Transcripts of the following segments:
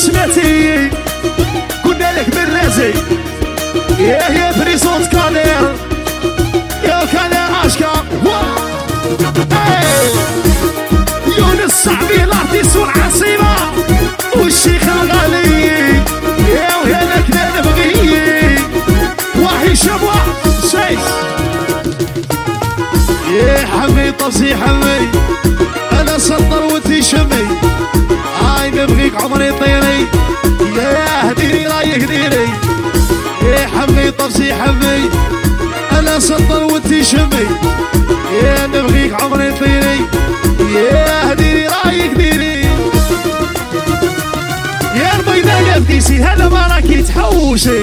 سمعتي قلنا لك بالرازي يا بريزونت كادر يا كان اشكا يونس صاحبي الارتيس والعاصمة والشيخ الغالي يا وهنا كنا نبغي واحد شبوة سيس يا حمي طفسي حمي انا سطر وانتي شمي هاي نبغيك عمري طيري يا هديني رايك ديري يا حمي طفسي حمي انا سطر وانتي شمي يا نبغيك عمري طيري يا هديني رايك ديري يا البيضاء قفكيسي هذا ما راكي تحوشي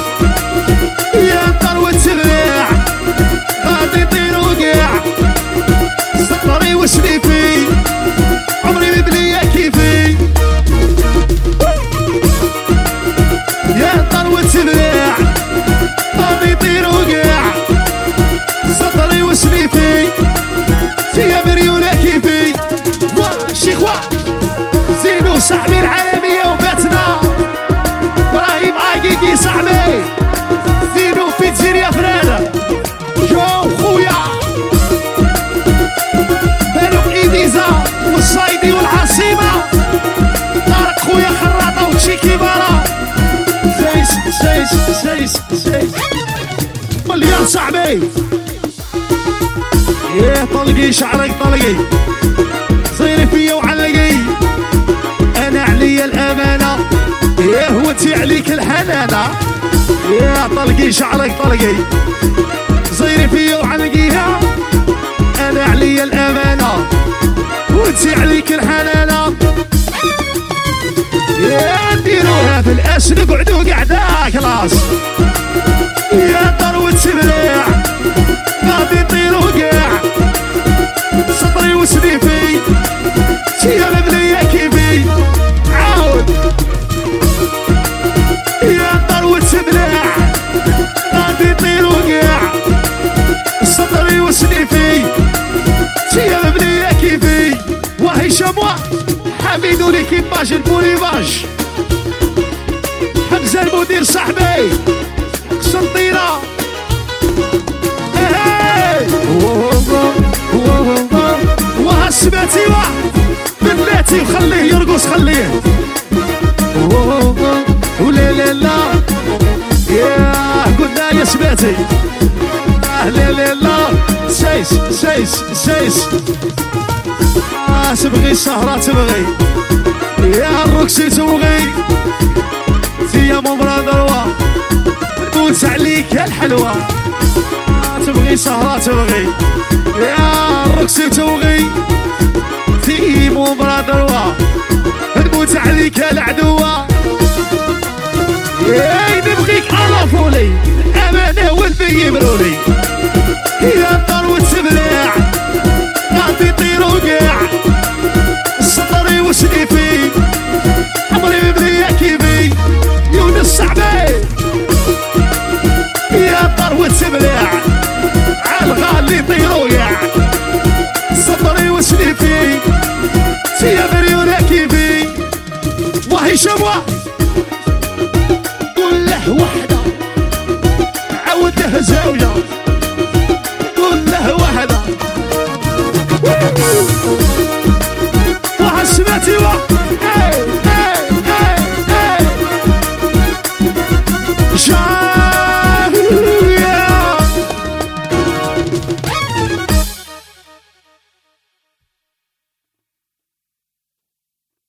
يا طروة تبيع غادي طير وقع سطري وشريفي عمري مبنية كيفي يا طروة تبيع غادي طير وقع سطري وشريفي فيا مريولة كيفي شيخ زينو صاحبي العالمية وباتنا ابراهيم عاقيقي صاحبي زينو في تجيريا فرادة يو خويا بانوك ايديزا والصايدي والعاصمة طارق خويا خراطة وتشيكي بارا سيس مليان صاحبي ياه طلقي شعرك طلقي صيري فيا وعلقي انا عليا الامانه ياه وانتي عليك الحنانه ياه طلقي شعرك طلقي صيري فيا وعلقيها انا عليا الامانه وانتي عليك الحنانه يا نديروها في الاسد قعدوا قعده كلاس يا ثروة تبليع غادي يطير وقع سطري وسليفي فيها مبنية كيفي عاود يا ثروة تبليع غادي يطير وقع سطري وسليفي فيها مبنية كيفي وهي شموة حميدو ليكيباج البوليفاج حمزة المدير صاحبي قسنطينة وها سمعتي بلاتي وخليه يرقص خليه ولا لا لا ياه قلنا يا سمعتي لا لا لا سيس تبغي السهرة تبغي يا الرقصي تبغي يا ممرا ذروة نموت عليك يا الحلوة تبغي سهرة تبغي يا الرقصي تبغي في ممرا ذروة نموت عليك يا العدوة يا نبغيك على فولي أمانة والبي برولي يا ثروة تبليع غادي يطير وقع سطري وسليفي عمري مبنية كيفي يونس صاحبي يا ثروة تبليع عالغالي يطير وقع سطري وسليفي فيها مريولة كيفي وهي شموة قول له وحدة عود له زاوية